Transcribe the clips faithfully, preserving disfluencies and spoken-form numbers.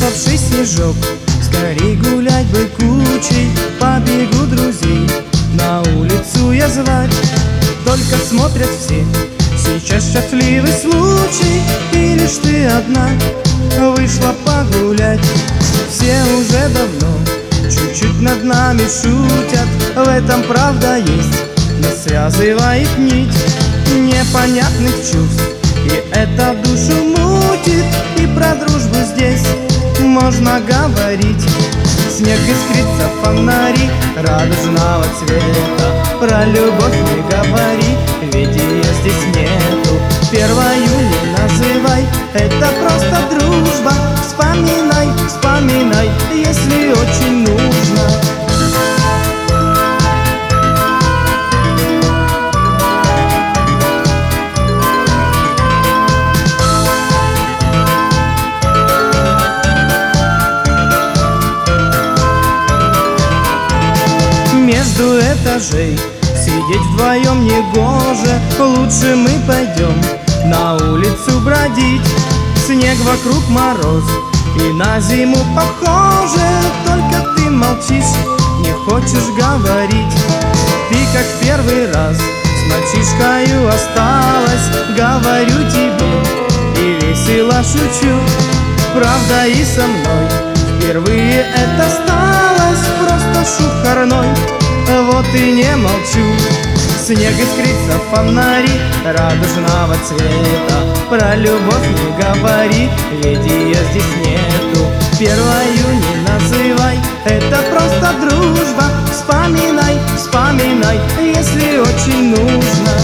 выпавший снежок. Скорей гулять бы кучей, побегу друзей на улицу я звать. Только смотрят все, сейчас счастливый случай, и лишь ты одна вышла погулять. Все уже давно чуть-чуть над нами шутят, в этом правда есть, нас связывает нить непонятных чувств, и это душу мутит. И про дружбу здесь можно говорить. Снег искрится, фонари радужного цвета. Про любовь не говори, ведь ее здесь нету. Первою не называй, это просто дружба. Вспоминай, вспоминай, если очень нужно. Между этажей сидеть вдвоем не гоже, лучше мы пойдем на улицу бродить. Снег вокруг, мороз, и на зиму похоже. Только ты молчишь, не хочешь говорить. Ты как в первый раз с мальчишкою осталась. Говорю тебе и весело шучу. Правда и со мной впервые это сталось. Просто шухарной, вот и не молчу. Снег искрится, фонари радужного цвета. Про любовь не говори, ведь ее здесь нету. Первою не называй, это просто дружба. Вспоминай, вспоминай, если очень нужно.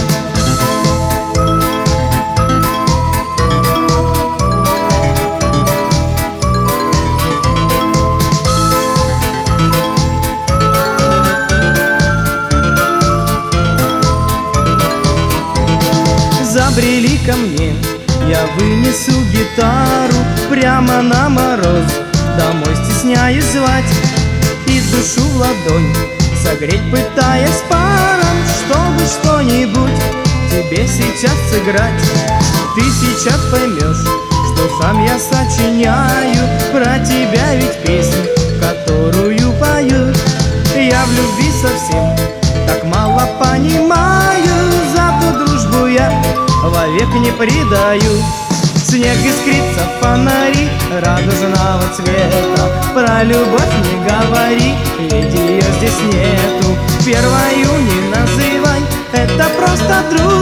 Забрели ко мне, я вынесу гитару прямо на мороз. Домой стесняюсь звать и душу в ладонь согреть, пытаясь паром, чтобы что-нибудь тебе сейчас сыграть. Ты сейчас поймешь, что сам я сочиняю. Про тебя ведь песню, которую пою. Я в любви совсем так мало понимаю, зато дружбу я вовек не предаю. Снег искрится, фонари радужного цвета. Про любовь не говори, ведь ее здесь нету. Первою не называй, это просто друг.